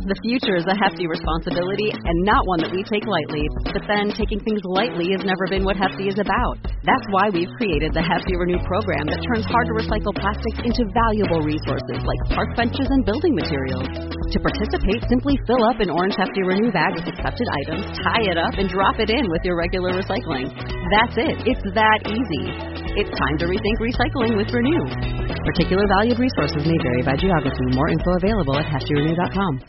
The future is a hefty responsibility and not one that we take lightly. But then taking things lightly has never been what Hefty is about. That's why we've created the Hefty Renew program that turns hard-to-recycle plastics into valuable resources like park benches and building materials. To participate, simply fill up an orange Hefty Renew bag with accepted items, tie it up, and drop it in with your regular recycling. That's it. It's that easy. It's time to rethink recycling with Renew. Particular valued resources may vary by geography. More info available at heftyrenew.com.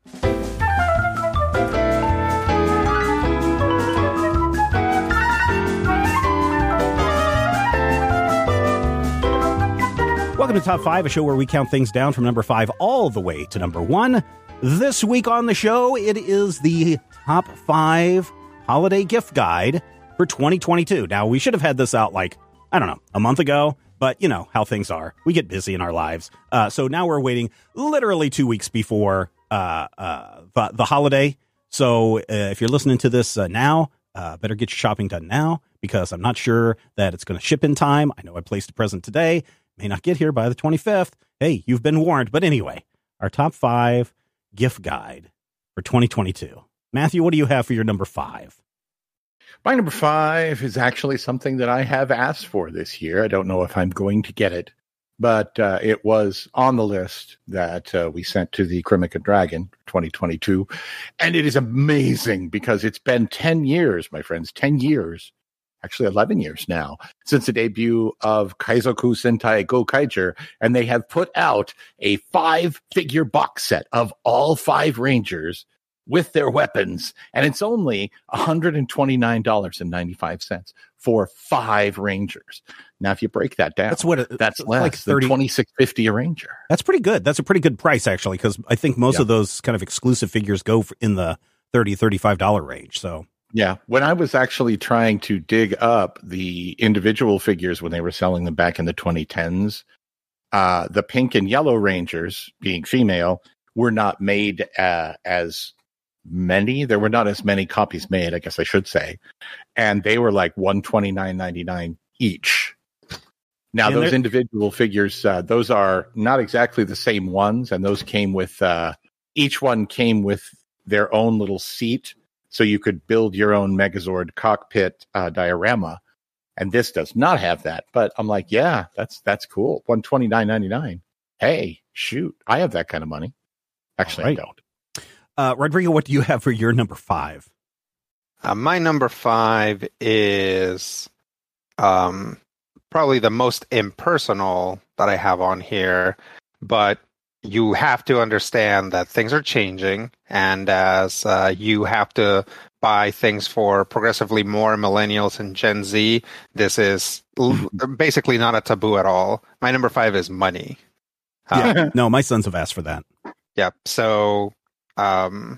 Welcome to Top 5, a show where we count things down from number 5 all the way to number 1. This week on the show, it is the Top 5 Holiday Gift Guide for 2022. Now, we should have had this out a month ago, but you know how things are. We get busy in our lives. So now we're waiting literally 2 weeks before the holiday. So if you're listening to this now, better get your shopping done now, because I'm not sure that it's going to ship in time. I know I placed a present today. May not get here by the 25th. Hey, you've been warned. But anyway, our Top 5 gift guide for 2022. Matthew, what do you have for your number 5? My number 5 is actually something that I have asked for this year. I don't know if I'm going to get it, but it was on the list that we sent to the Krimica Dragon 2022. And it is amazing because it's been 10 years, my friends, 10 years. Actually 11 years now, since the debut of Kaizoku Sentai Gokaiger, and they have put out a 5-figure box set of all 5 Rangers with their weapons, and it's only $129.95 for 5 Rangers. Now, if you break that down, that's less like than $26.50 a Ranger. That's pretty good. That's a pretty good price, actually, because I think most of those kind of exclusive figures go in the $30, $35 range, so... Yeah, when I was actually trying to dig up the individual figures when they were selling them back in the 2010s, the pink and yellow Rangers, being female, were not made as many. There were not as many copies made, I guess I should say. And they were like $129.99 each. Now, and those individual figures, those are not exactly the same ones. And those came with, each one came with their own little seat. So you could build your own Megazord cockpit diorama, and this does not have that. But I'm like, yeah, that's cool. $129.99. Hey, shoot, I have that kind of money. Actually, right. I don't. Rodrigo, what do you have for your number 5? My number 5 is probably the most impersonal that I have on here, but you have to understand that things are changing, and as you have to buy things for progressively more millennials and Gen Z, this is basically not a taboo at all. My number 5 is money. No, my sons have asked for that. Yeah. So, my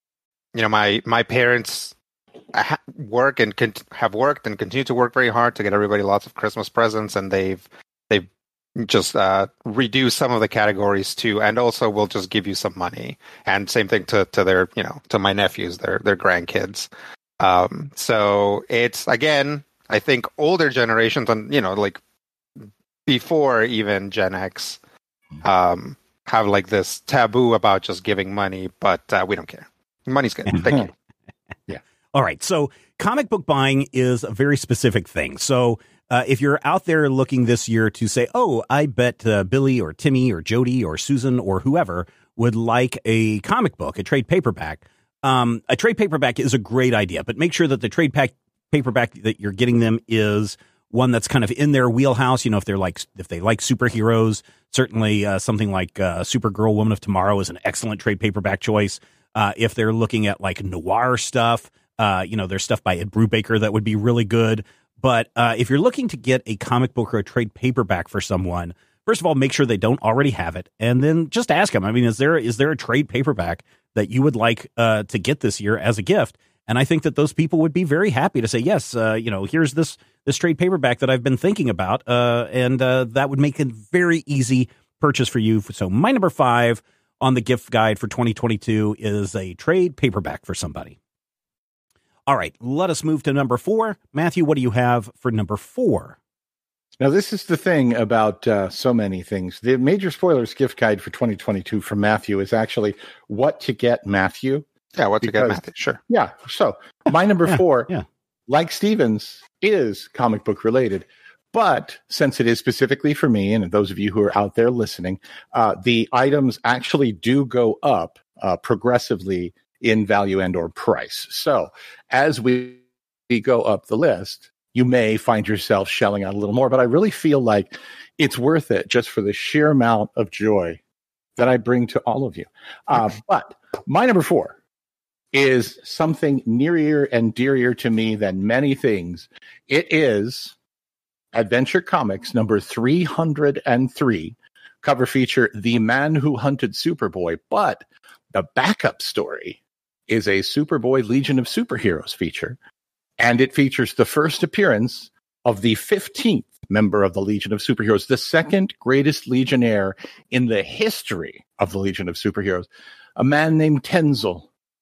parents have worked and continue to work very hard to get everybody lots of Christmas presents, and they've just reduce some of the categories too, and also we'll just give you some money. And same thing to their, to my nephews, their grandkids. So it's, again, I think older generations, and like before even Gen X, have like this taboo about just giving money, but we don't care. Money's good. Thank you. Yeah. All right. So comic book buying is a very specific thing. So if you're out there looking this year to say, oh, I bet Billy or Timmy or Jody or Susan or whoever would like a comic book, a trade paperback. A trade paperback is a great idea, but make sure that the trade paperback that you're getting them is one that's kind of in their wheelhouse. If they like superheroes, certainly something like Supergirl, Woman of Tomorrow is an excellent trade paperback choice. If they're looking at like noir stuff, there's stuff by Ed Brubaker that would be really good. But if you're looking to get a comic book or a trade paperback for someone, first of all, make sure they don't already have it, and then just ask them. I mean, is there a trade paperback that you would like to get this year as a gift? And I think that those people would be very happy to say, yes, here's this trade paperback that I've been thinking about, and that would make a very easy purchase for you. So my number 5 on the gift guide for 2022 is a trade paperback for somebody. All right, let us move to number 4. Matthew, what do you have for number 4? Now, this is the thing about so many things. The Major Spoilers gift guide for 2022 from Matthew is actually what to get Matthew. Yeah, what to get Matthew, sure. Yeah, so my number 4, like Steven's, is comic book related. But since it is specifically for me, and those of you who are out there listening, the items actually do go up progressively in value and or price. So as we go up the list, you may find yourself shelling out a little more, but I really feel like it's worth it just for the sheer amount of joy that I bring to all of you. But my number 4 is something nearer and dearer to me than many things. It is Adventure Comics number 303, cover feature The Man Who Hunted Superboy, but the backup story is a Superboy Legion of Superheroes feature. And it features the first appearance of the 15th member of the Legion of Superheroes, the second greatest Legionnaire in the history of the Legion of Superheroes, a man named Tenzil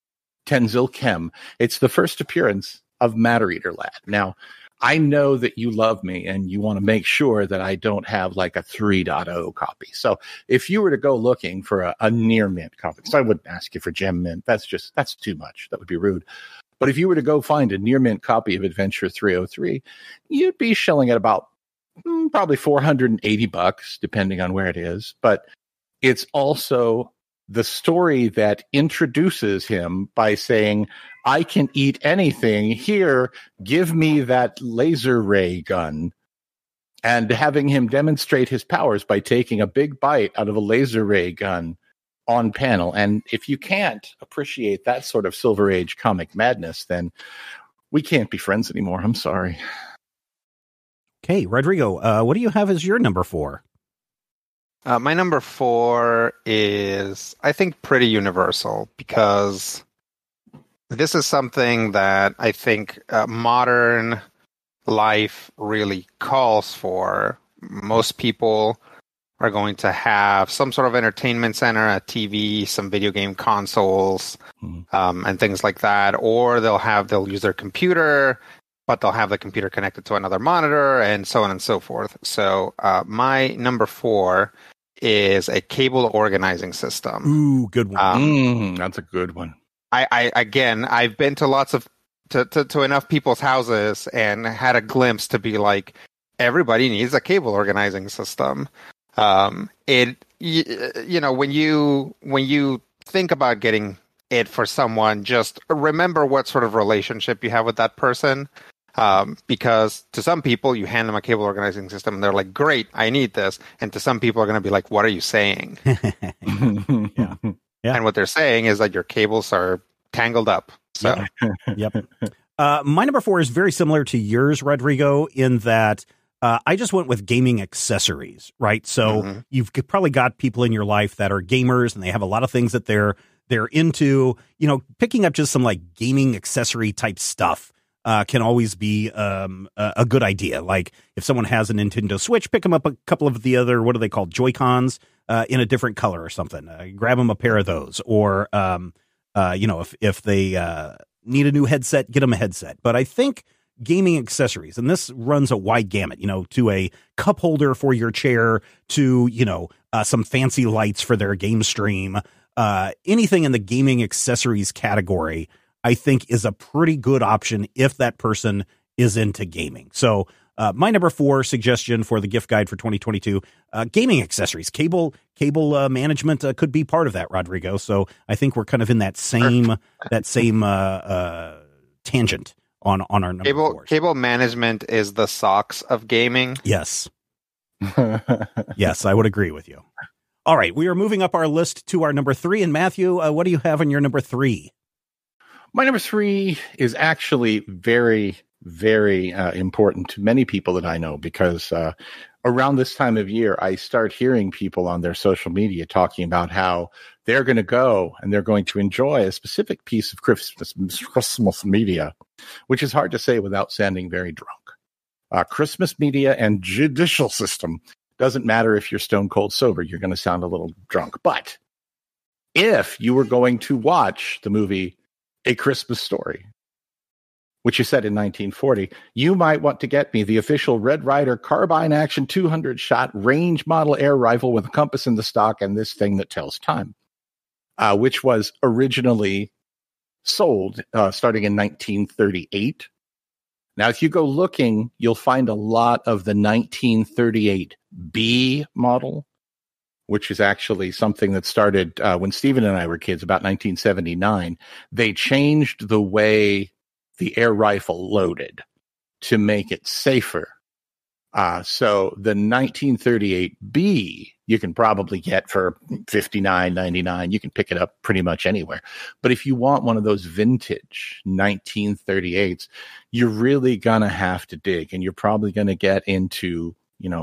Kem. It's the first appearance of Matter Eater Lad. Now, I know that you love me and you want to make sure that I don't have like a 3.0 copy. So if you were to go looking for a near mint copy, because I wouldn't ask you for gem mint, that's too much. That would be rude. But if you were to go find a near mint copy of Adventure 303, you'd be shelling at about probably $480, depending on where it is. But it's also the story that introduces him by saying, I can eat anything. Here, give me that laser ray gun. And having him demonstrate his powers by taking a big bite out of a laser ray gun on panel. And if you can't appreciate that sort of Silver Age comic madness, then we can't be friends anymore. I'm sorry. Okay, Rodrigo, what do you have as your number 4? My number 4 is, I think, pretty universal, because this is something that I think modern life really calls for. Most people are going to have some sort of entertainment center, a TV, some video game consoles, and things like that. Or they'll use their computer, but they'll have the computer connected to another monitor, and so on and so forth. So my number 4 is a cable organizing system. Ooh, good one. That's a good one. I've been to lots of to enough people's houses and had a glimpse to be like, everybody needs a cable organizing system. When you think about getting it for someone, just remember what sort of relationship you have with that person. Because to some people, you hand them a cable organizing system and they're like, great, I need this. And to some people are going to be like, what are you saying? Yeah. And what they're saying is that your cables are tangled up. So, Yep. My number 4 is very similar to yours, Rodrigo, in that I just went with gaming accessories, right? So you've probably got people in your life that are gamers and they have a lot of things that they're into. You know, picking up just some like gaming accessory type stuff can always be a good idea. Like if someone has a Nintendo Switch, pick them up a couple of the other, what are they called, Joy-Cons in a different color or something. Grab them a pair of those. Or, if they need a new headset, get them a headset. But I think gaming accessories, and this runs a wide gamut, to a cup holder for your chair, to, some fancy lights for their game stream, anything in the gaming accessories category, I think is a pretty good option if that person is into gaming. So my number 4 suggestion for the gift guide for 2022, gaming accessories, cable management could be part of that, Rodrigo. So I think we're kind of in that same tangent on our number 4. Cable management is the socks of gaming. Yes. Yes, I would agree with you. All right, we are moving up our list to our number 3. And Matthew, what do you have in your number 3? My number 3 is actually very, very important to many people that I know, because around this time of year, I start hearing people on their social media talking about how they're going to go and they're going to enjoy a specific piece of Christmas media, which is hard to say without sounding very drunk. Christmas media and judicial system. Doesn't matter if you're stone cold sober, you're going to sound a little drunk. But if you were going to watch the movie A Christmas Story, which you said in 1940, you might want to get me the official Red Ryder carbine action 200 shot range model air rifle with a compass in the stock and this thing that tells time, which was originally sold starting in 1938. Now, if you go looking, you'll find a lot of the 1938B model, which is actually something that started when Stephen and I were kids, about 1979. They changed the way the air rifle loaded to make it safer. So the 1938B you can probably get for $59.99. You can pick it up pretty much anywhere. But if you want one of those vintage 1938s, you're really going to have to dig, and you're probably going to get into,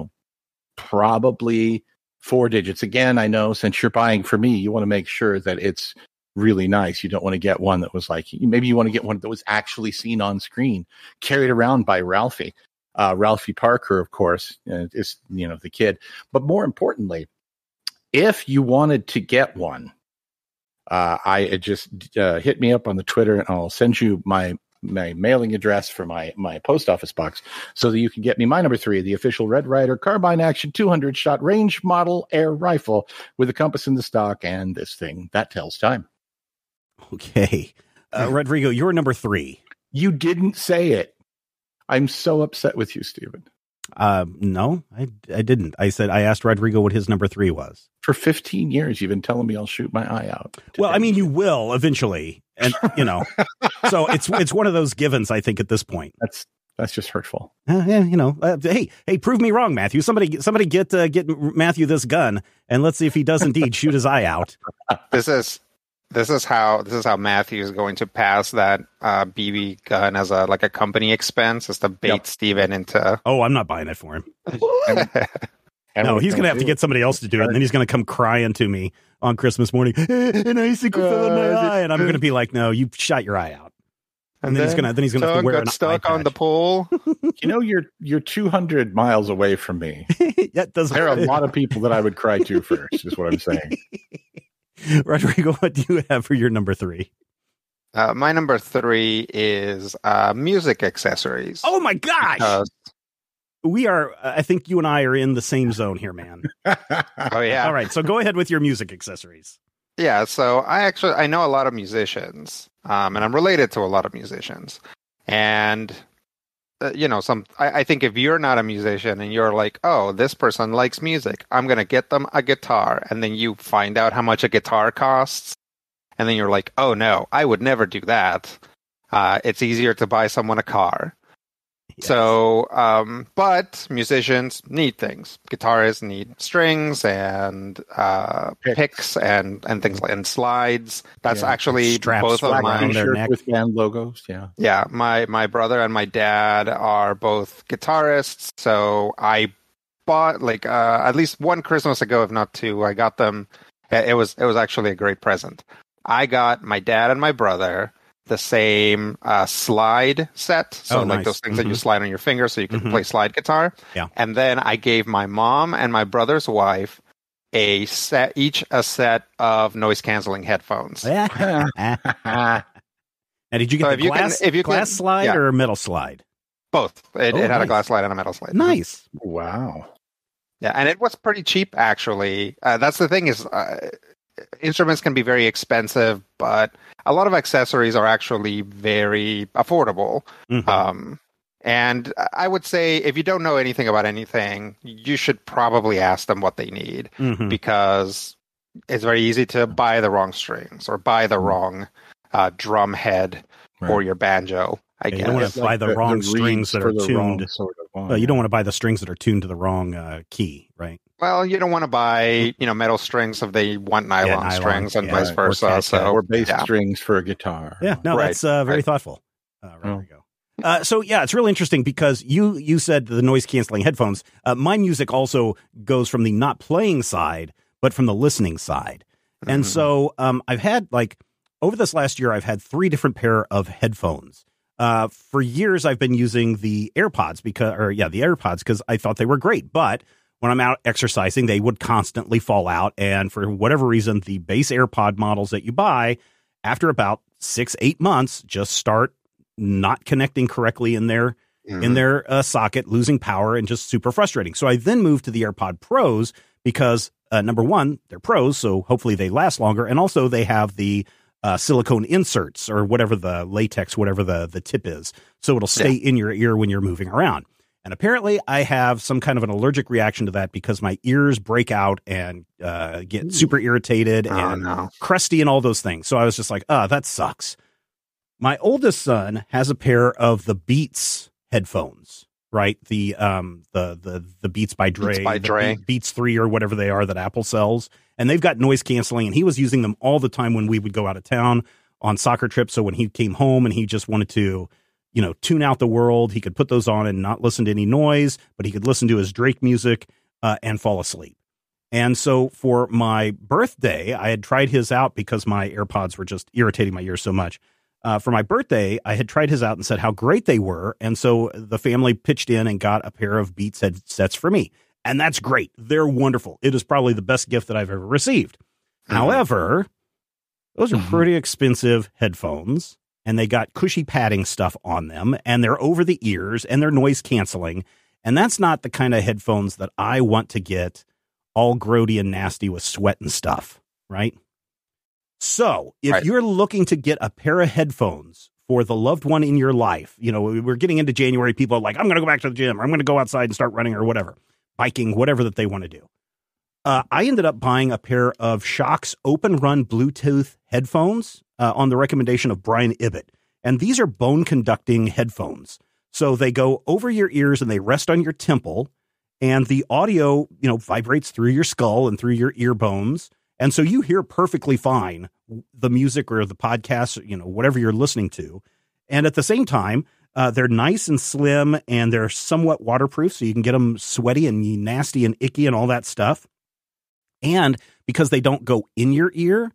probably 4 digits. Again, I know since you're buying for me, you want to make sure that it's really nice. You don't want to get one that was like, maybe you want to get one that was actually seen on screen, carried around by Ralphie. Ralphie Parker, of course, is, the kid. But more importantly, if you wanted to get one, I just hit me up on the Twitter, and I'll send you my mailing address for my post office box so that you can get me my number 3, the official Red Ryder carbine action 200 shot range model air rifle with a compass in the stock and this thing that tells time. Okay. Rodrigo, you're number 3. You didn't say it. I'm so upset with you, Stephen. No, I didn't. I asked Rodrigo what his number 3 was. For 15 years, you've been telling me I'll shoot my eye out. Well, I mean, you will eventually. And, so it's one of those givens, I think, at this point. That's just hurtful. Hey, prove me wrong, Matthew. Somebody get Matthew this gun, and let's see if he does indeed shoot his eye out. This is how Matthew is going to pass that BB gun as a company expense, is to bait Steven into. Oh, I'm not buying it for him. No, he's going to have to get somebody else to do it, and then he's going to come crying to me on Christmas morning. An icicle fell in my eye, and I'm going to be like, "No, you shot your eye out." And then he's going to have to wear an stuck on the pole. You're 200 miles away from me. There are a lot of people that I would cry to first. Is what I'm saying. Rodrigo, what do you have for your number 3? My number 3 is music accessories. Oh my gosh! We are. I think you and I are in the same zone here, man. Oh yeah. All right, so go ahead with your music accessories. Yeah. So I know a lot of musicians, and I'm related to a lot of musicians, and I think if you're not a musician and you're like, oh, this person likes music, I'm going to get them a guitar. And then you find out how much a guitar costs. And then you're like, oh, no, I would never do that. It's easier to buy someone a car. Yes. So, but musicians need things. Guitarists need strings and picks and things like, and slides. That's actually straps both of my shirt with band logos. Yeah. Yeah. My brother and my dad are both guitarists. So I bought at least one Christmas ago, if not 2, I got them. It was actually a great present. I got my dad and my brother the same slide set. So nice. Those things that you slide on your finger so you can play slide guitar. Yeah. And then I gave my mom and my brother's wife each a set of noise canceling headphones. Now, did you get the glass slide or metal slide? Both. It had a glass slide and a metal slide. Nice. Wow. Yeah, and it was pretty cheap, actually. That's the thing is, instruments can be very expensive, but a lot of accessories are actually very affordable. Mm-hmm. And I would say if you don't know anything about anything, you should probably ask them what they need, because it's very easy to buy the wrong strings or buy the wrong drum head for your banjo. I guess. You don't want to buy the wrong strings that are tuned. You don't want to buy the strings that are tuned to the wrong key, right? Well, you don't want to buy, metal strings if they want nylon strings and vice versa. Or bass strings for a guitar. Yeah, no, that's very thoughtful. Rodrigo. So it's really interesting because you said the noise canceling headphones. My music also goes from the not playing side, but from the listening side. And so I've had over this last year, I've had 3 different pair of headphones. For years, I've been using the AirPods because I thought they were great. But when I'm out exercising, they would constantly fall out. And for whatever reason, the base AirPod models that you buy after about 6-8 months just start not connecting correctly in their socket, losing power, and just super frustrating. So I then moved to the AirPod Pros because number one, they're pros, so hopefully they last longer, and also they have the silicone inserts or whatever the latex, whatever the tip is, so it'll stay in your ear when you're moving around. And apparently I have some kind of an allergic reaction to that because my ears break out and get super irritated and crusty and all those things. So I was just like, that sucks. My oldest son has a pair of the Beats headphones, right? The Beats by Dre, Beats 3 or whatever they are that Apple sells. And they've got noise canceling, and he was using them all the time when we would go out of town on soccer trips. So when he came home and he just wanted to, tune out the world, he could put those on and not listen to any noise, but he could listen to his Drake music and fall asleep. And so for my birthday, I had tried his out because my AirPods were just irritating my ears so much. For my birthday, I had tried his out and said how great they were. And so the family pitched in and got a pair of Beats headsets for me. And that's great. They're wonderful. It is probably the best gift that I've ever received. However, those are pretty expensive headphones, and they got cushy padding stuff on them, and they're over the ears, and they're noise canceling. And that's not the kind of headphones that I want to get all grody and nasty with sweat and stuff, right? So if you're looking to get a pair of headphones for the loved one in your life, we're getting into January, people are like, I'm going to go back to the gym, or I'm going to go outside and start running or whatever, biking, whatever that they want to do. I ended up buying a pair of Shokz Open Run Bluetooth headphones on the recommendation of Brian Ibbott. And these are bone conducting headphones. So they go over your ears and they rest on your temple, and the audio, vibrates through your skull and through your ear bones. And so you hear perfectly fine the music or the podcast, whatever you're listening to. And at the same time, they're nice and slim, and they're somewhat waterproof, so you can get them sweaty and nasty and icky and all that stuff. And because they don't go in your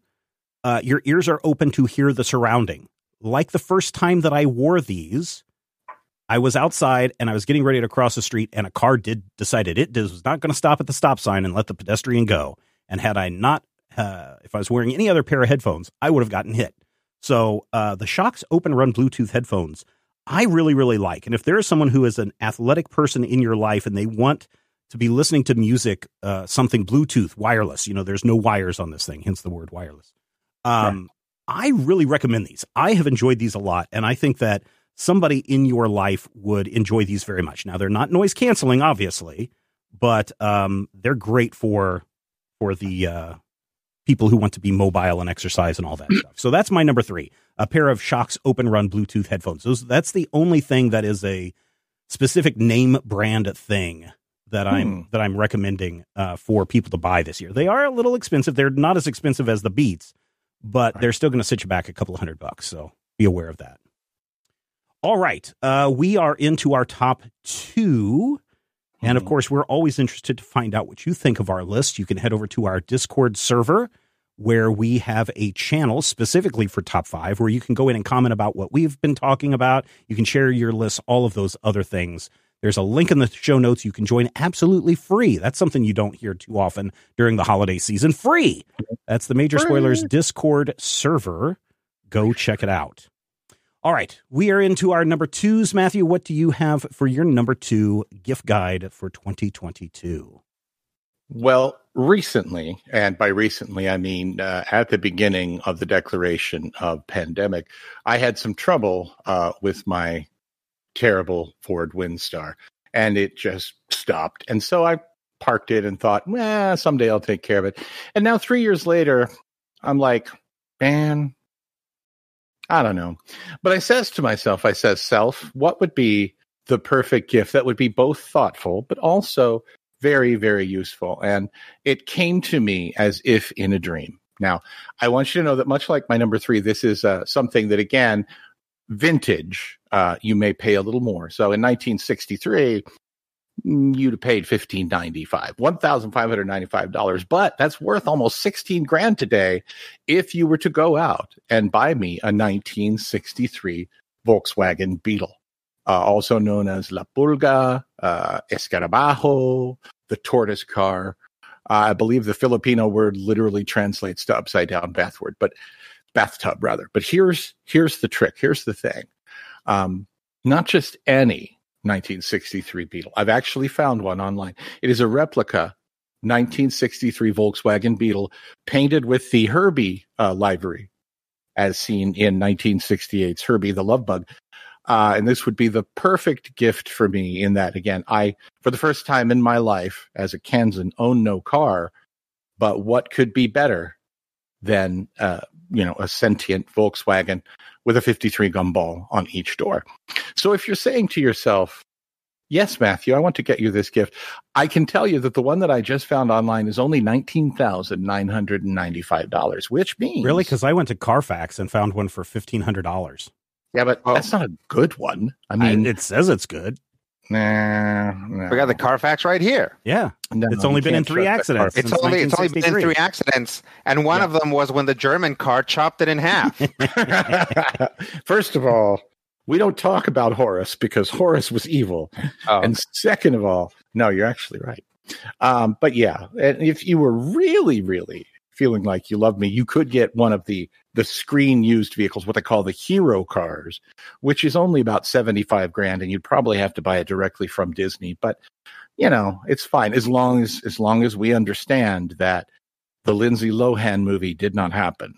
ears are open to hear the surrounding. Like the first time that I wore these, I was outside and I was getting ready to cross the street, and a car decided it was not going to stop at the stop sign and let the pedestrian go. And had I not, if I was wearing any other pair of headphones, I would have gotten hit. So the Shokz Open Run Bluetooth headphones, I really, really like. And if there is someone who is an athletic person in your life and they want to be listening to music, something Bluetooth, wireless, there's no wires on this thing, hence the word wireless. I really recommend these. I have enjoyed these a lot, and I think that somebody in your life would enjoy these very much. Now, they're not noise canceling, obviously, but they're great for the people who want to be mobile and exercise and all that stuff. So that's my number 3, a pair of Shokz Open Run Bluetooth headphones. That's the only thing that is a specific name brand thing that I'm recommending for people to buy this year. They are a little expensive. They're not as expensive as the Beats, but they're still going to sit you back a couple of $100. So be aware of that. All right. We are into our top 2. And of course, we're always interested to find out what you think of our list. You can head over to our Discord server, where we have a channel specifically for top 5, where you can go in and comment about what we've been talking about. You can share your list, all of those other things. There's a link in the show notes. You can join absolutely free. That's something you don't hear too often during the holiday season. Free. That's the Major Spoilers Discord server. Go check it out. All right. We are into our number 2s. Matthew, what do you have for your number 2 gift guide for 2022? Well, recently, and by recently, I mean at the beginning of the declaration of pandemic, I had some trouble with my terrible Ford Windstar, and it just stopped. And so I parked it and thought, someday I'll take care of it. And now 3 years later, I'm like, man, I don't know. But I says to myself, self, what would be the perfect gift that would be both thoughtful, but also very, very useful? And it came to me as if in a dream. Now, I want you to know that much like my number 3, this is something that, again, vintage, you may pay a little more. So in 1963, you'd have paid $1,595, but that's worth almost $16,000 today if you were to go out and buy me a 1963 Volkswagen Beetle, also known as La Pulga, Escarabajo, the tortoise car. I believe the Filipino word literally translates to upside down bathtub, rather. But here's the trick. Here's the thing. Not just any 1963 Beetle. I've actually found one online. It is a replica 1963 Volkswagen Beetle painted with the Herbie livery, as seen in 1968's Herbie the Love Bug. And this would be the perfect gift for me in that, again, I, for the first time in my life as a Kansan, own no car, but what could be better than, a sentient Volkswagen with a 53 gumball on each door? So if you're saying to yourself, yes, Matthew, I want to get you this gift, I can tell you that the one that I just found online is only $19,995, which means... Really? Because I went to Carfax and found one for $1,500. Yeah, but that's not a good one. I mean... it says it's good. Nah. We got the Carfax right here. Yeah. It's only been in 3 accidents. It's only been in 3 accidents, and one of them was when the German car chopped it in half. First of all, we don't talk about Horace because Horace was evil. Oh. And second of all, no, you're actually right. But yeah, and if you were really, really feeling like you love me, you could get one of the screen used vehicles, what they call the hero cars, which is only about $75,000, and you'd probably have to buy it directly from Disney. But it's fine as long as we understand that the Lindsay Lohan movie did not happen.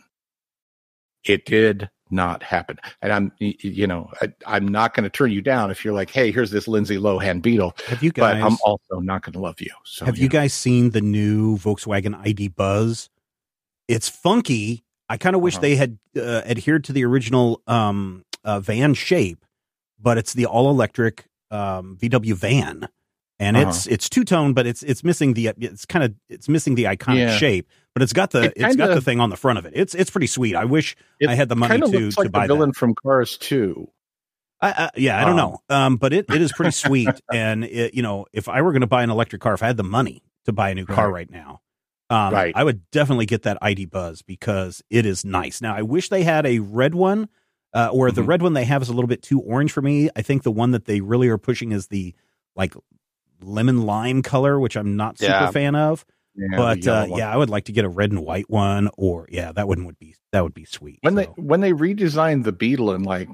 It did not happen. And I'm not going to turn you down if you're like, hey, here's this Lindsay Lohan Beetle. Have you guys? But I'm also not going to love you. So have you guys seen the new Volkswagen ID Buzz? It's funky. I kind of wish they had adhered to the original van shape, but it's the all electric VW van, and it's two-tone, but it's missing the missing the iconic shape. But it's got the thing on the front of it. It's pretty sweet. I wish I had the money to like buy the villain from Cars 2. I don't know. But it is pretty sweet. And if I were going to buy an electric car, if I had the money to buy a new car right now, I would definitely get that ID Buzz because it is nice. Now I wish they had a red one, or the red one they have is a little bit too orange for me. I think the one that they really are pushing is the like lemon lime color, which I'm not super fan of. Yeah, but I would like to get a red and white one, or that would be sweet. When they redesigned the Beetle in like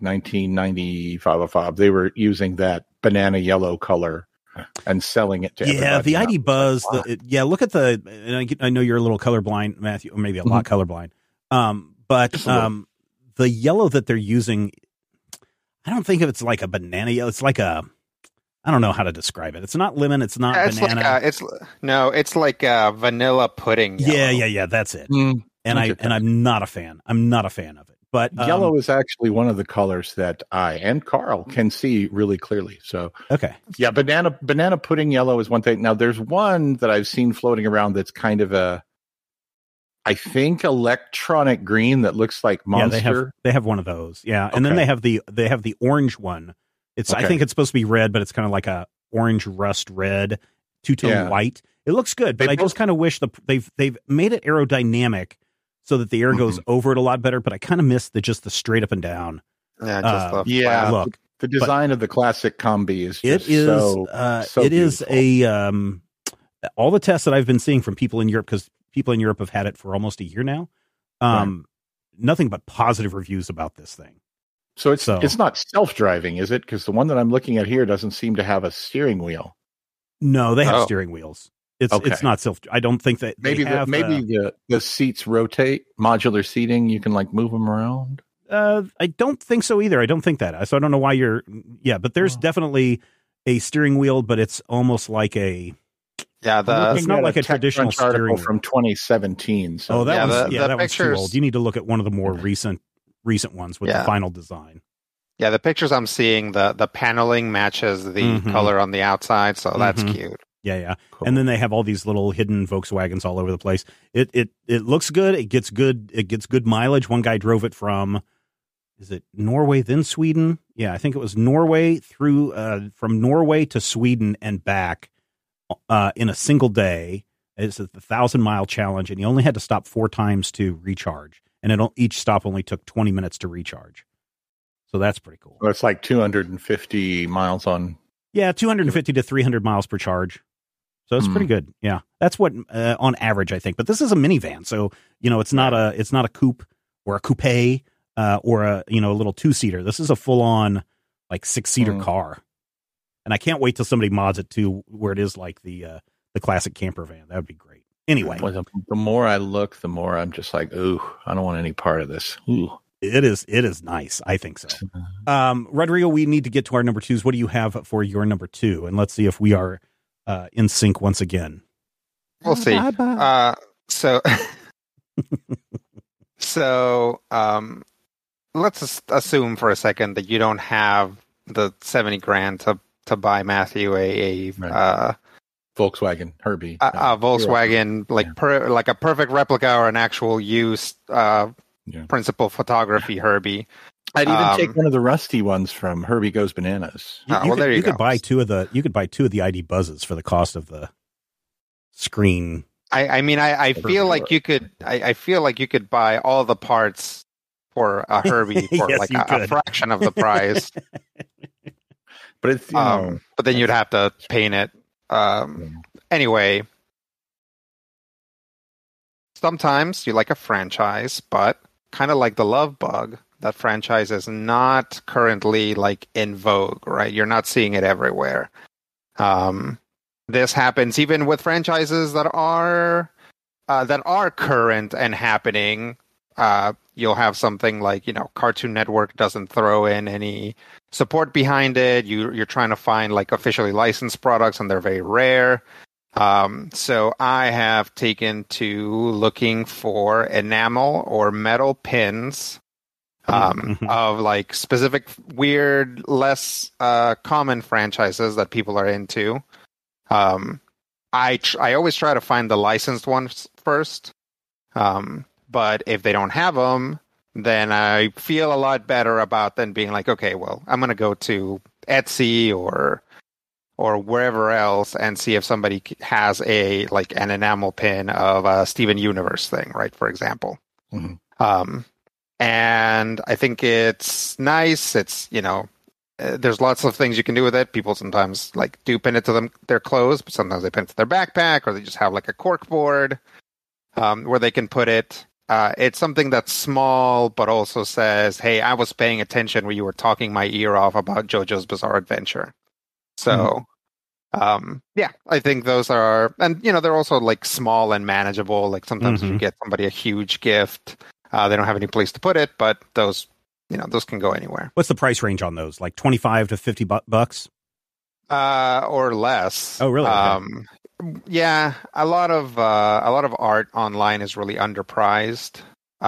1995, they were using that banana yellow color and selling it to everybody. Yeah, the ID Buzz. Look at and I know you're a little colorblind, Matthew, or maybe a lot colorblind. But the yellow that they're using, I don't think of it's like a banana yellow. It's like I don't know how to describe it. It's not lemon. It's not banana. It's like a vanilla pudding. Yellow. Yeah. That's it. And I'm not a fan. I'm not a fan of it. But yellow is actually one of the colors that I and Carl can see really clearly. So okay, yeah, banana pudding yellow is one thing. Now there's one that I've seen floating around that's kind of I think electronic green that looks like Monster. Yeah, they have one of those. Yeah, and then they have the orange one. I think it's supposed to be red, but it's kind of like a orange rust red, two-tone white. It looks good, but I just kind of wish they've made it aerodynamic so that the air goes over it a lot better. But I kind of miss the straight up and down. Look. The design of the classic Combi is all the tests that I've been seeing from people in Europe, because people in Europe have had it for almost a year now. Nothing but positive reviews about this thing. So it's not self-driving, is it? Because the one that I'm looking at here doesn't seem to have a steering wheel. No, they have steering wheels. It's not self. I don't think that maybe the seats rotate, modular seating. You can like move them around. I don't think so either. I don't think that. So I don't know why you're. Yeah, but there's definitely a steering wheel, but it's almost like a. Yeah, it's not like a traditional steering wheel from 2017. So that was too old. You need to look at one of the more recent ones with the final design. Yeah, the pictures I'm seeing, the paneling matches the color on the outside, so that's cute. Yeah. Cool. And then they have all these little hidden Volkswagens all over the place. It looks good. It gets good mileage. One guy drove it from, is it Norway then Sweden? Yeah, I think it was Norway through from Norway to Sweden and back in a single day. It's a 1,000-mile challenge, and he only had to stop 4 times to recharge. And each stop only took 20 minutes to recharge. So that's pretty cool. That's like 250 miles on. Yeah, 250 to 300 miles per charge. So it's pretty good. Yeah, that's what on average I think. But this is a minivan, so it's not a coupe or a coupe or a little 2-seater. This is a full on like 6-seater car. And I can't wait till somebody mods it to where it is like the classic camper van. That would be great. Anyway, well, the more I look, the more I'm just like, ooh, I don't want any part of this. Ooh. It is nice. I think so. Rodrigo, we need to get to our number 2s. What do you have for your number 2? And let's see if we are in sync once again. We'll see. So let's assume for a second that you don't have the $70,000 to buy Matthew a Volkswagen Herbie, a Volkswagen like a perfect replica or an actual used principal photography Herbie. I'd even take one of the rusty ones from Herbie Goes Bananas. You could buy two of the ID Buzzes for the cost of the screen. I feel like you could. I feel like you could buy all the parts for a Herbie for yes, like a fraction of the price. But it's but then you'd have to paint it. Anyway, sometimes you like a franchise, but kind of like the Love Bug, that franchise is not currently like in vogue, right? You're not seeing it everywhere. This happens even with franchises that are current and happening. You'll have something like, Cartoon Network doesn't throw in any support behind it. You're trying to find like officially licensed products, and they're very rare. So I have taken to looking for enamel or metal pins of like specific weird, less common franchises that people are into. I always try to find the licensed ones first. But if they don't have them, then I feel a lot better about then being like, okay, well, I'm going to go to Etsy or wherever else and see if somebody has an enamel pin of a Steven Universe thing, right? For example. Mm-hmm. And I think it's nice. It's, there's lots of things you can do with it. People sometimes do pin it to their clothes, but sometimes they pin it to their backpack, or they just have like a cork board where they can put it. It's something that's small, but also says, hey, I was paying attention when you were talking my ear off about JoJo's Bizarre Adventure. So, I think those are, and, they're also small and manageable. Like sometimes if you get somebody a huge gift, they don't have any place to put it, but those can go anywhere. What's the price range on those? Like $25 to $50? Or less. Oh, really? Okay. Yeah, a lot of art online is really underpriced.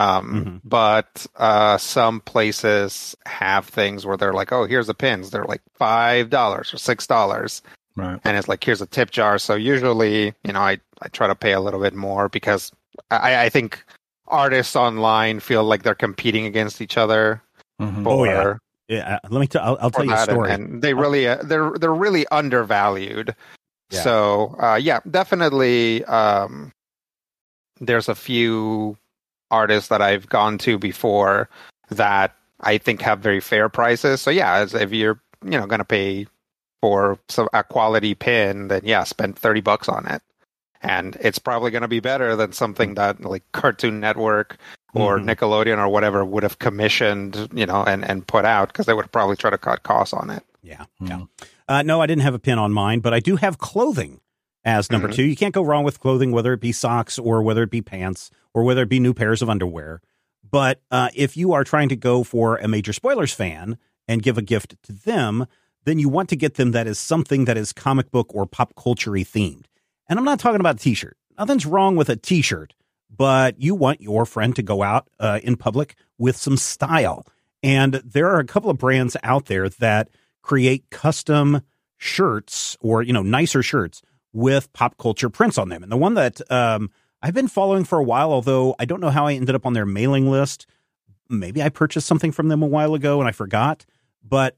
But some places have things where they're like, oh, here's the pins. They're like $5 or $6. Right. And it's like, here's a tip jar. So usually, I try to pay a little bit more because I think artists online feel like they're competing against each other. Yeah. I'll tell you a story. And they really, they're really undervalued. Yeah. So, definitely, there's a few artists that I've gone to before that I think have very fair prices. So, if you're, going to pay for a quality pin, then, spend $30 on it. And it's probably going to be better than something that like Cartoon Network or Nickelodeon or whatever would have commissioned, and put out, because they would probably try to cut costs on it. Yeah. No, I didn't have a pin on mine, but I do have clothing as number 2. You can't go wrong with clothing, whether it be socks or whether it be pants or whether it be new pairs of underwear. But if you are trying to go for a Major Spoilers fan and give a gift to them, then you want to get them that is something that is comic book or pop culture-y themed. And I'm not talking about a t-shirt. Nothing's wrong with a t-shirt, but you want your friend to go out in public with some style. And there are a couple of brands out there that create custom shirts or, nicer shirts with pop culture prints on them. And the one that I've been following for a while, although I don't know how I ended up on their mailing list. Maybe I purchased something from them a while ago and I forgot. But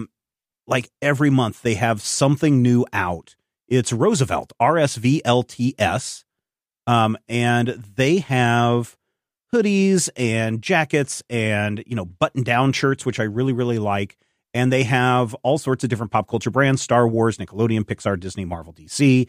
every month they have something new out. It's Roosevelt, RSVLTS. And they have hoodies and jackets and, button-down shirts, which I really, really like. And they have all sorts of different pop culture brands: Star Wars, Nickelodeon, Pixar, Disney, Marvel, DC,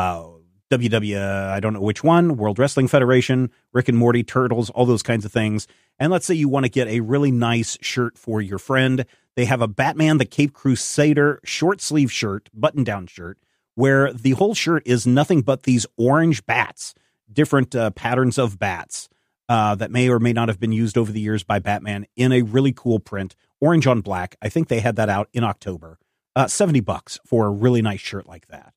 I don't know which one, World Wrestling Federation, Rick and Morty, Turtles, all those kinds of things. And let's say you want to get a really nice shirt for your friend They have a Batman the Cape Crusader short sleeve shirt, button down shirt, where the whole shirt is nothing but these orange bats, different patterns of bats that may or may not have been used over the years by Batman in a really cool print, orange on black. I think they had that out in October. $70 for a really nice shirt like that.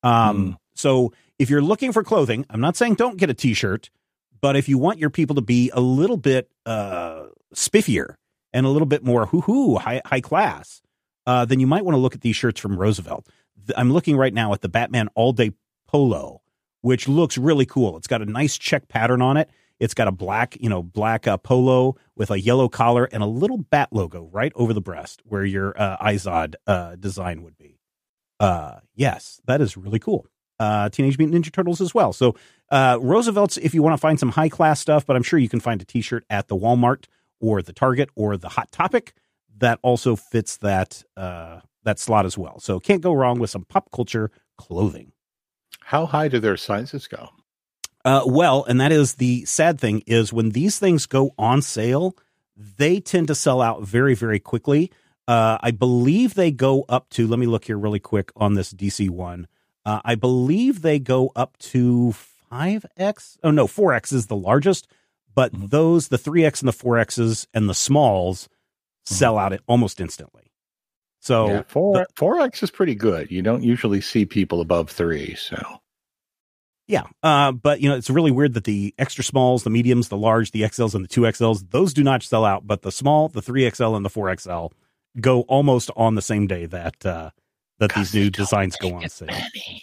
So if you're looking for clothing, I'm not saying don't get a t-shirt, but if you want your people to be a little bit spiffier and a little bit more high class, then you might want to look at these shirts from Roosevelt. I'm looking right now at the Batman All Day Polo, which looks really cool. It's got a nice check pattern on it. It's got a black polo with a yellow collar and a little bat logo right over the breast where your Izod design would be. Yes, that is really cool. Teenage Mutant Ninja Turtles as well. So Roosevelt's, if you want to find some high class stuff, but I'm sure you can find a t-shirt at the Walmart or the Target or the Hot Topic that also fits that slot as well. So can't go wrong with some pop culture clothing. How high do their sizes go? Well, and that is the sad thing is when these things go on sale, they tend to sell out very, very quickly. I believe they go up to, let me look here really quick on this DC one. I believe they go up to 5X. Oh, no, 4X is the largest, but the 3X and the 4Xs and the smalls sell out almost instantly. So yeah, 4X is pretty good. You don't usually see people above 3, so. Yeah, but it's really weird that the extra smalls, the mediums, the large, the XLs, and the 2XLs, those do not sell out, but the small, the 3XL, and the 4XL go almost on the same day that these new designs go on sale.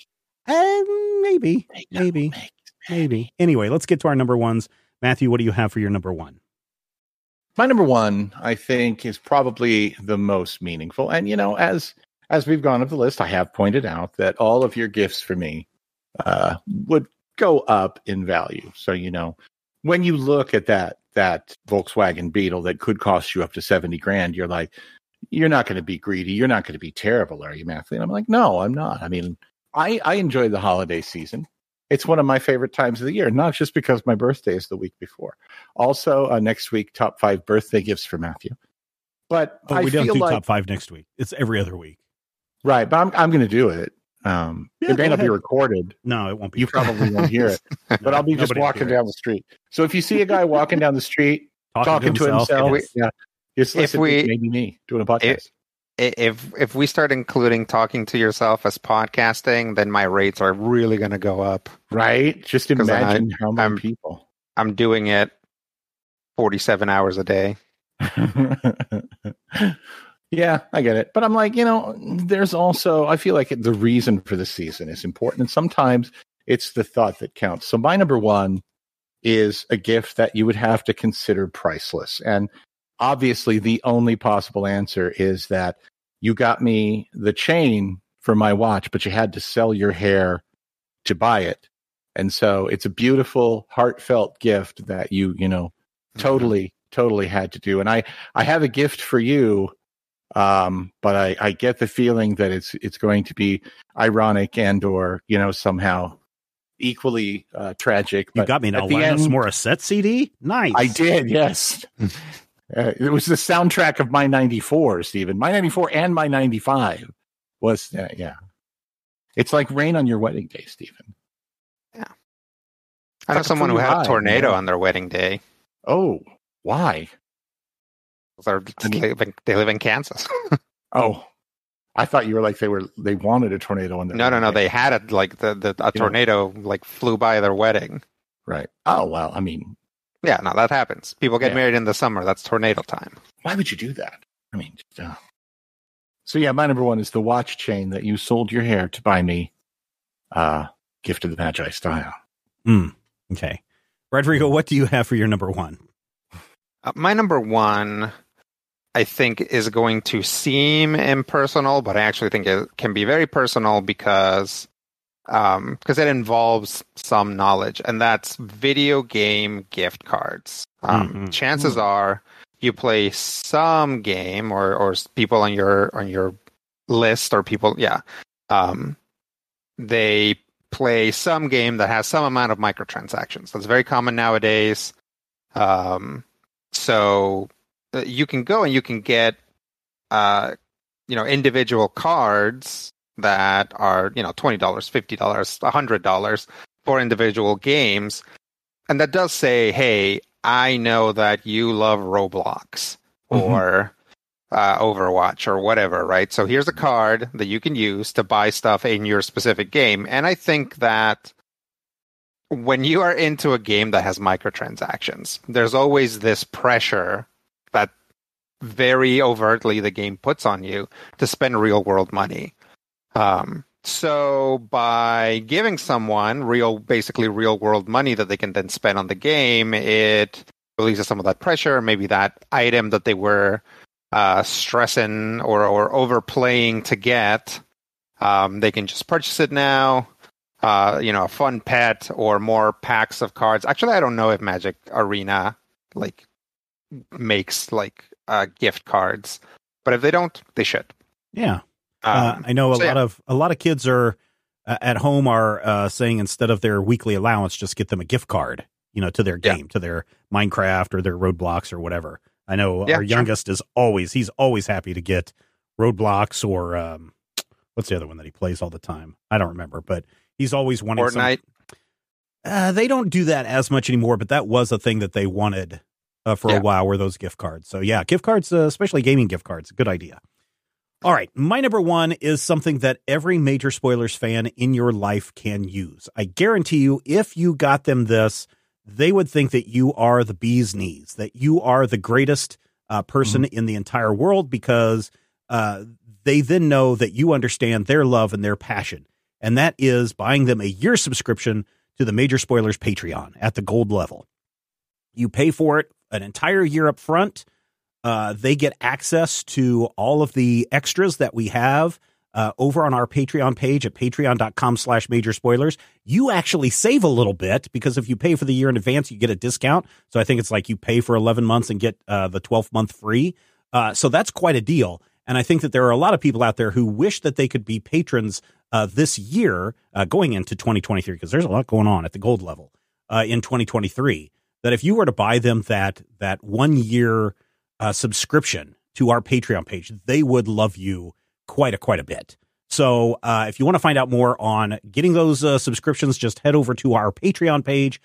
Maybe. Anyway, let's get to our number ones. Matthew, what do you have for your number one? My number one, I think, is probably the most meaningful. And, as we've gone up the list, I have pointed out that all of your gifts for me would go up in value. So, when you look at that Volkswagen Beetle that could cost you up to $70,000, you're like, you're not going to be greedy. You're not going to be terrible, are you, Matthew? And I'm like, no, I'm not. I mean, I enjoy the holiday season. It's one of my favorite times of the year, not just because my birthday is the week before. Also, next week, top 5 birthday gifts for Matthew. But we don't do top 5 next week. It's every other week. Right, but I'm going to do it. It may not be recorded. No, it won't be. You probably won't hear it. But I'll be just walking down the street. So if you see a guy walking down the street talking to himself, maybe me doing a podcast. If we start including talking to yourself as podcasting, then my rates are really going to go up. Right? Just imagine how many people. I'm doing it 47 hours a day. Yeah, I get it. But I'm like, there's also, I feel like the reason for the season is important. And sometimes it's the thought that counts. So my number one is a gift that you would have to consider priceless. And obviously the only possible answer is that you got me the chain for my watch, but you had to sell your hair to buy it. And so it's a beautiful, heartfelt gift that you, totally had to do. And I have a gift for you. But I get the feeling that it's going to be ironic and or somehow equally tragic. You got me an Alanis Morissette CD. Nice. I did. Yes. It was the soundtrack of my 94, Stephen. My 94 and my 95 was yeah. It's like rain on your wedding day, Stephen. Yeah. I know someone who had a tornado on their wedding day. Oh, why? They live in Kansas. Oh, I thought you were like they wanted a tornado on their. No. They had it like a tornado like flew by their wedding. Right. Oh well, I mean. Yeah, no, that happens. People get married in the summer. That's tornado time. Why would you do that? I mean. So yeah, my number one is the watch chain that you sold your hair to buy me. Gift of the Magi style. Okay, Rodrigo, what do you have for your number one? My number one, I think, is going to seem impersonal, but I actually think it can be very personal because it involves some knowledge, and that's video game gift cards. Chances are you play some game, or people on your list, or people, they play some game that has some amount of microtransactions. That's very common nowadays. So you can go and you can get individual cards that are, $20, $50, $100 for individual games. And that does say, hey, I know that you love Roblox or Overwatch or whatever, right? So here's a card that you can use to buy stuff in your specific game. And I think that when you are into a game that has microtransactions, there's always this pressure that very overtly the game puts on you to spend real world money. So by giving someone basically real world money that they can then spend on the game, it releases some of that pressure. Maybe that item that they were stressing or overplaying to get, they can just purchase it now. A fun pet or more packs of cards. Actually, I don't know if Magic Arena makes gift cards, but if they don't, they should. Yeah. I know a lot of kids are at home are saying instead of their weekly allowance, just get them a gift card, to their game, to their Minecraft or their Roadblocks or whatever. I know our youngest is he's always happy to get Roadblocks or what's the other one that he plays all the time? I don't remember, but he's always wanting Fortnite. They don't do that as much anymore, but that was a thing that they wanted for a while, were those gift cards. So yeah, gift cards, especially gaming gift cards, good idea. All right, my number one is something that every Major Spoilers fan in your life can use. I guarantee you, if you got them this, they would think that you are the bee's knees, that you are the greatest person in the entire world, because they then know that you understand their love and their passion. And that is buying them a year subscription to the Major Spoilers Patreon at the gold level. You pay for it an entire year up front. They get access to all of the extras that we have over on our Patreon page at patreon.com/Major Spoilers. You actually save a little bit, because if you pay for the year in advance, you get a discount. So I think it's like you pay for 11 months and get the 12th month free. So that's quite a deal. And I think that there are a lot of people out there who wish that they could be patrons this year going into 2023, because there's a lot going on at the gold level in 2023, that if you were to buy them that 1 year subscription to our Patreon page, they would love you quite a bit. So if you want to find out more on getting those subscriptions, just head over to our Patreon page,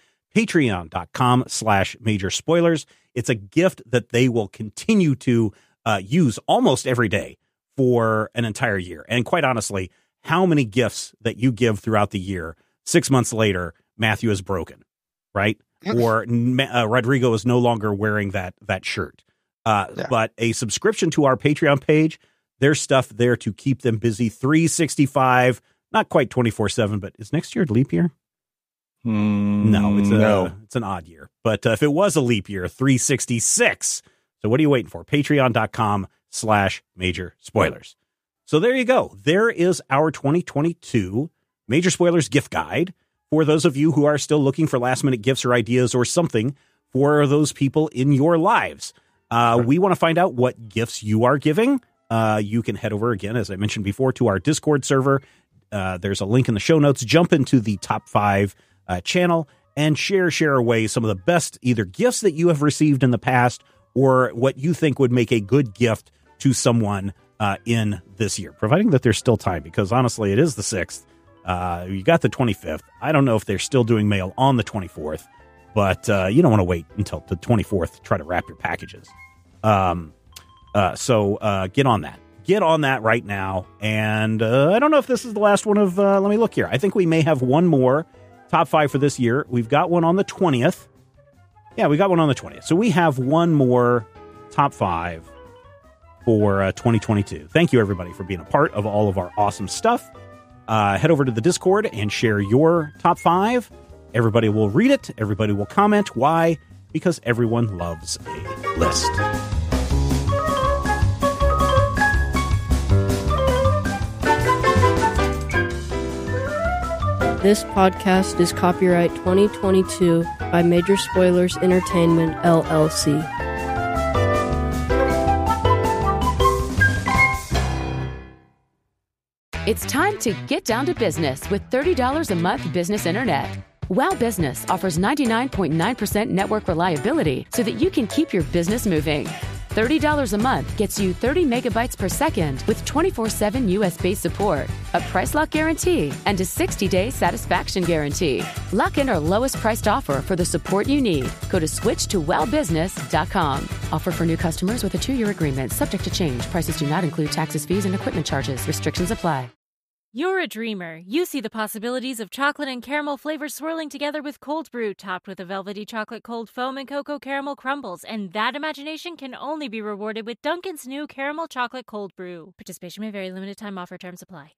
patreon.com/Major Spoilers. It's a gift that they will continue to use almost every day for an entire year. And quite honestly, how many gifts that you give throughout the year, 6 months later, Matthew is broken, right? Or Rodrigo is no longer wearing that shirt. But a subscription to our Patreon page, there's stuff there to keep them busy 365, not quite 24/7, but is next year a leap year? No, it's an odd year. But if it was a leap year, 366. So what are you waiting for? Patreon.com/Major Spoilers. So there you go. There is our 2022 Major Spoilers gift guide for those of you who are still looking for last minute gifts or ideas or something for those people in your lives. We want to find out what gifts you are giving. You can head over again, as I mentioned before, to our Discord server. There's a link in the show notes. Jump into the top 5 channel and share away some of the best either gifts that you have received in the past or what you think would make a good gift to someone in this year, providing that there's still time, because honestly, it is the 6th. You got the 25th. I don't know if they're still doing mail on the 24th, but you don't want to wait until the 24th to try to wrap your packages. So get on that. Get on that right now. And I don't know if this is the last one of, let me look here. I think we may have one more top 5 for this year. We've got one on the 20th. Yeah, we got one on the 20th. So we have one more top 5 for 2022. Thank you, everybody, for being a part of all of our awesome stuff. Head over to the Discord and share your top 5. Everybody will read it. Everybody will comment. Why? Because everyone loves a list. This podcast is copyright 2022 by Major Spoilers Entertainment, LLC. It's time to get down to business with $30 a month business internet. Wow Business offers 99.9% network reliability so that you can keep your business moving. $30 a month gets you 30 megabytes per second with 24/7 US-based support, a price lock guarantee, and a 60-day satisfaction guarantee. Lock in our lowest priced offer for the support you need. Go to switchtowellbusiness.com. Offer for new customers with a 2-year agreement, subject to change. Prices do not include taxes, fees, and equipment charges. Restrictions apply. You're a dreamer. You see the possibilities of chocolate and caramel flavors swirling together with cold brew, topped with a velvety chocolate cold foam and cocoa caramel crumbles. And that imagination can only be rewarded with Dunkin's new caramel chocolate cold brew. Participation may vary. Limited time offer. Terms apply.